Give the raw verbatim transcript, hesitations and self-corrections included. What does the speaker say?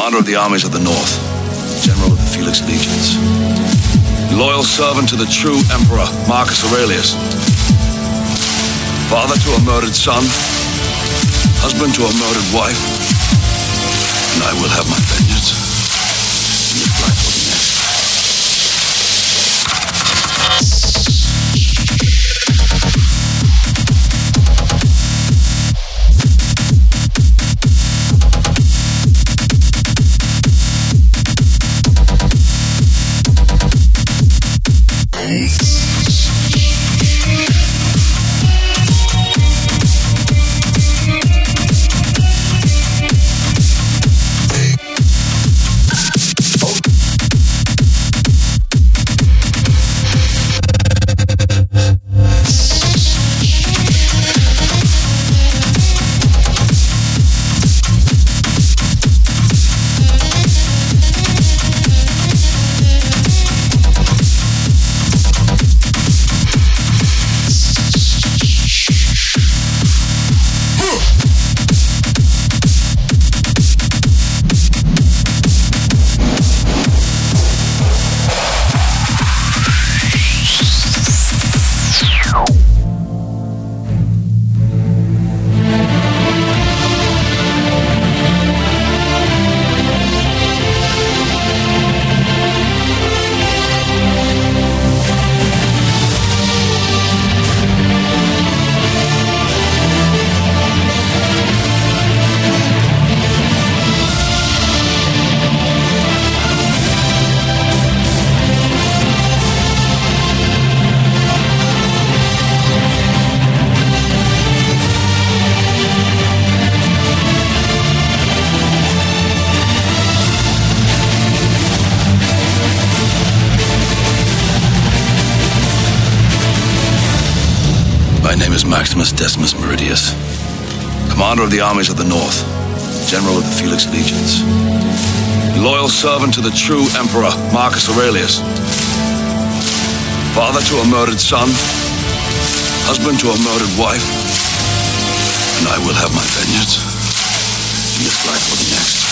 commander of the armies of the North, general of the Felix Legions, loyal servant to the true emperor, Marcus Aurelius, father to a murdered son, husband to a murdered wife, and I will have my vengeance in this life or the next. My name is Maximus Decimus Meridius, commander of the armies of the North, general of the Felix Legions, loyal servant to the true emperor, Marcus Aurelius, father to a murdered son, husband to a murdered wife, and I will have my vengeance in this life or the next.